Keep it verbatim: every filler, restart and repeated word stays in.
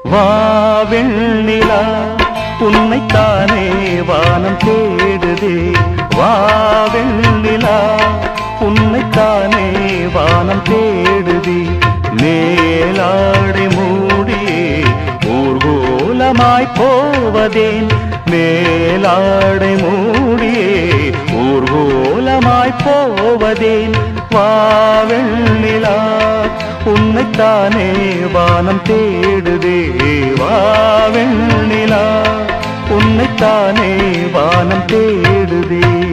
வா வெண்ணிலா உன்னைத்தானே வானம் தேடுதே. வா வெண்ணிலா உன்னைத்தானே வானம் தேடுதே. மேலாடை மூடியே ஊர்கோலமாய் போவதேன். மேலாடை மூடியே ஊர்கோலமாய் போவதேன். வா வெண்ணிலா உன்னைத்தானே வானம் தேடுதே. வா வெண்ணிலா உன்னைத்தானே வானம் தேடுதே.